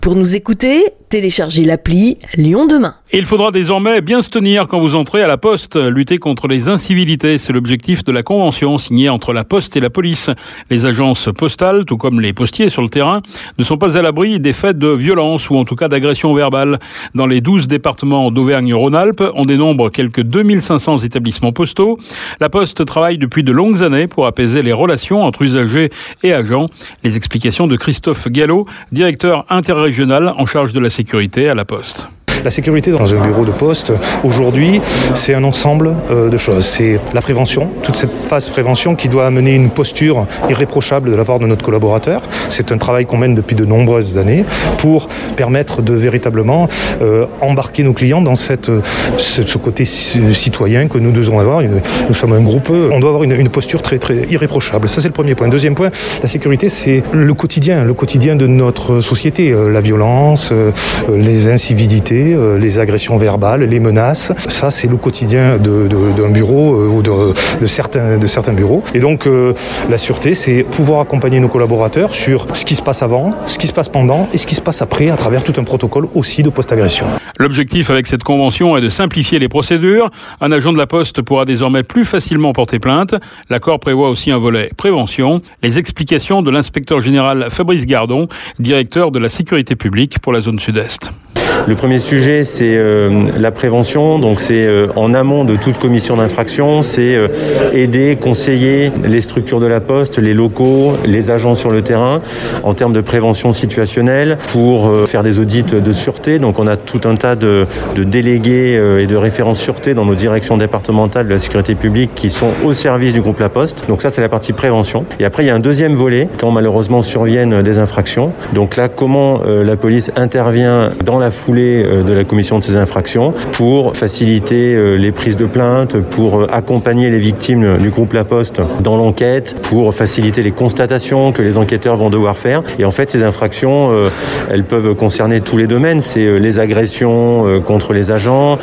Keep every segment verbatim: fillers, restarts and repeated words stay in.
Pour nous écouter, téléchargez l'appli Lyon Demain. Et il faudra désormais bien se tenir quand vous entrez à la Poste. Lutter contre les incivilités, c'est l'objectif de la convention signée entre la Poste et la police. Les agences postales, tout comme les postiers sur le terrain, ne sont pas à l'abri des faits de violence ou en tout cas d'agression verbale. Dans les douze départements d'Auvergne-Rhône-Alpes, on dénombre quelques deux mille cinq cents établissements postaux. La Poste travaille depuis de longues années pour apaiser les relations entre usagers et agents. Les explications de Christophe Gallo, directeur interrégional en charge de la sécurité à la Poste. La sécurité dans un bureau de poste, aujourd'hui, c'est un ensemble de choses. C'est la prévention, toute cette phase prévention qui doit amener une posture irréprochable de la part de notre collaborateur. C'est un travail qu'on mène depuis de nombreuses années pour permettre de véritablement euh, embarquer nos clients dans cette, ce, ce côté citoyen que nous devons avoir. Nous sommes un groupe, on doit avoir une, une posture très, très irréprochable. Ça, c'est le premier point. Deuxième point, la sécurité, c'est le quotidien, le quotidien de notre société. La violence, les incivilités, les agressions verbales, les menaces. Ça, c'est le quotidien de, de, d'un bureau euh, ou de, de, certains, de certains bureaux. Et donc, euh, la sûreté, c'est pouvoir accompagner nos collaborateurs sur ce qui se passe avant, ce qui se passe pendant et ce qui se passe après à travers tout un protocole aussi de post-agression. L'objectif avec cette convention est de simplifier les procédures. Un agent de la Poste pourra désormais plus facilement porter plainte. L'accord prévoit aussi un volet prévention. Les explications de l'inspecteur général Fabrice Gardon, directeur de la sécurité publique pour la zone sud-est. Le premier sujet, c'est euh, la prévention. Donc, c'est euh, en amont de toute commission d'infraction, c'est euh, aider, conseiller les structures de la Poste, les locaux, les agents sur le terrain, en termes de prévention situationnelle, pour euh, faire des audits de sûreté. Donc, on a tout un tas de, de délégués euh, et de référents sûreté dans nos directions départementales de la sécurité publique qui sont au service du groupe La Poste. Donc, ça, c'est la partie prévention. Et après, il y a un deuxième volet quand malheureusement surviennent des infractions. Donc là, comment euh, la police intervient dans la foulée de la commission de ces infractions pour faciliter les prises de plainte, pour accompagner les victimes du groupe La Poste dans l'enquête, pour faciliter les constatations que les enquêteurs vont devoir faire. Et en fait, ces infractions, elles peuvent concerner tous les domaines. C'est les agressions contre les agents,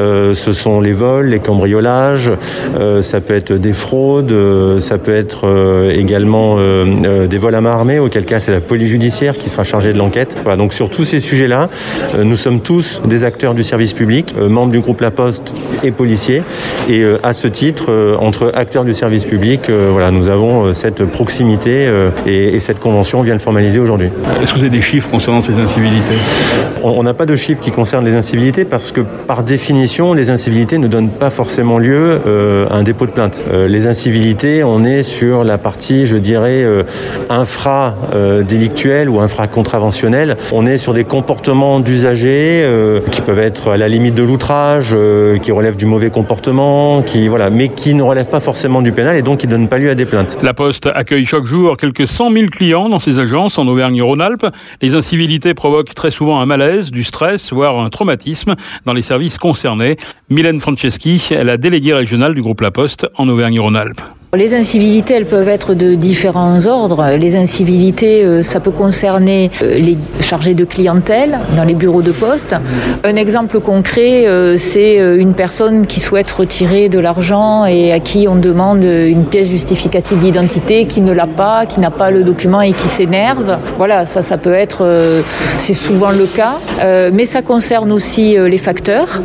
ce sont les vols, les cambriolages, ça peut être des fraudes, ça peut être également des vols à main armée, auquel cas c'est la police judiciaire qui sera chargée de l'enquête. Voilà, donc sur tous ces sujets-là, nous sommes tous des acteurs du service public, euh, membres du groupe La Poste et policiers. Et euh, à ce titre, euh, entre acteurs du service public, euh, voilà, nous avons euh, cette proximité euh, et, et cette convention vient de formaliser aujourd'hui. Est-ce que vous avez des chiffres concernant ces incivilités ? On n'a pas de chiffres qui concernent les incivilités parce que, par définition, les incivilités ne donnent pas forcément lieu euh, à un dépôt de plainte. Euh, les incivilités, on est sur la partie, je dirais, euh, infra-délictuelle euh, ou infra-contraventionnelle. On est sur des comportements d'usagers euh, qui peuvent être à la limite de l'outrage, euh, qui relèvent du mauvais comportement, qui, voilà, mais qui ne relèvent pas forcément du pénal et donc qui ne donnent pas lieu à des plaintes. La Poste accueille chaque jour quelques cent mille clients dans ses agences en Auvergne-Rhône-Alpes. Les incivilités provoquent très souvent un malaise, du stress, voire un traumatisme dans les services concernés. Mylène Franceschi est la déléguée régionale du groupe La Poste en Auvergne-Rhône-Alpes. Les incivilités, elles peuvent être de différents ordres. Les incivilités, ça peut concerner les chargés de clientèle dans les bureaux de poste. Un exemple concret, c'est une personne qui souhaite retirer de l'argent et à qui on demande une pièce justificative d'identité, qui ne l'a pas, qui n'a pas le document et qui s'énerve. Voilà, ça, ça peut être, c'est souvent le cas. Mais ça concerne aussi les facteurs.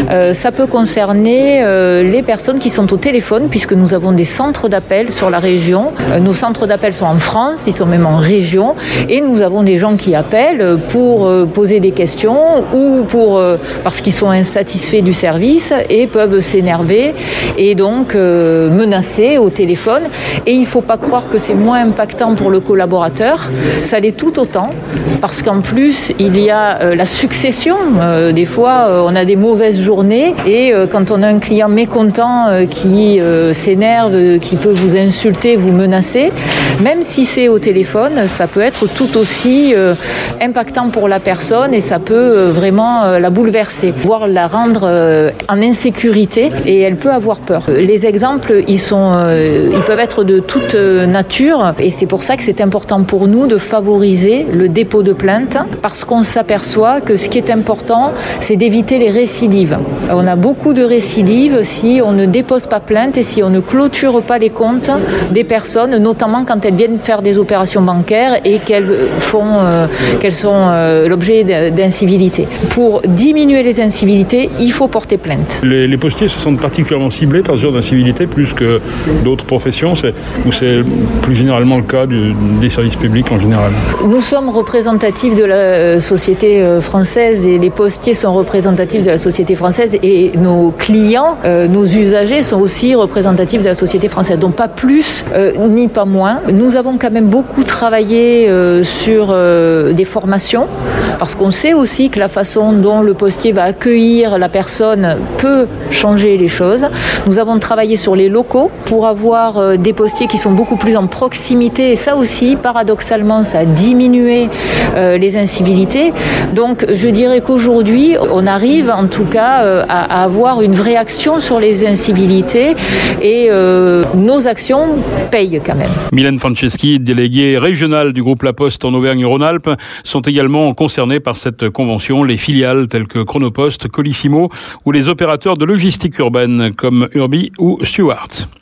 Ça peut concerner les personnes qui sont au téléphone, puisque nous avons des centres d'appel sur la région. Nos centres d'appel sont en France, ils sont même en région et nous avons des gens qui appellent pour poser des questions ou pour, parce qu'ils sont insatisfaits du service et peuvent s'énerver et donc euh, menacer au téléphone. Et il ne faut pas croire que c'est moins impactant pour le collaborateur, ça l'est tout autant parce qu'en plus il y a euh, la succession. Euh, des fois euh, on a des mauvaises journées et euh, quand on a un client mécontent euh, qui euh, s'énerve, euh, qui peut vous insulter, vous menacer, même si c'est au téléphone, ça peut être tout aussi euh, impactant pour la personne et ça peut euh, vraiment euh, la bouleverser, voire la rendre euh, en insécurité et elle peut avoir peur. Les exemples, ils, sont, euh, ils peuvent être de toute nature et c'est pour ça que c'est important pour nous de favoriser le dépôt de plainte parce qu'on s'aperçoit que ce qui est important, c'est d'éviter les récidives. On a beaucoup de récidives si on ne dépose pas plainte et si on ne clôture pas les comptes des personnes, notamment quand elles viennent faire des opérations bancaires et qu'elles font, euh, qu'elles sont euh, l'objet d'incivilités. Pour diminuer les incivilités, il faut porter plainte. Les, les postiers se sentent particulièrement ciblés par ce genre d'incivilité plus que d'autres professions, c'est, ou c'est plus généralement le cas du, des services publics en général? Nous sommes représentatifs de la société française et les postiers sont représentatifs de la société française et nos clients, euh, nos usagers sont aussi représentatifs de la société française. Donc pas plus euh, ni pas moins. Nous avons quand même beaucoup travaillé euh, sur euh, des formations parce qu'on sait aussi que la façon dont le postier va accueillir la personne peut changer les choses. Nous avons travaillé sur les locaux pour avoir euh, des postiers qui sont beaucoup plus en proximité et ça aussi, paradoxalement, ça a diminué euh, les incivilités. Donc je dirais qu'aujourd'hui, on arrive en tout cas euh, à, à avoir une vraie action sur les incivilités et euh, nos actions payent quand même. Mylène Franceschi, déléguée régionale du groupe La Poste en Auvergne-Rhône-Alpes, sont également concernés par cette convention. Les filiales telles que Chronopost, Colissimo ou les opérateurs de logistique urbaine comme Urbi ou Stewart.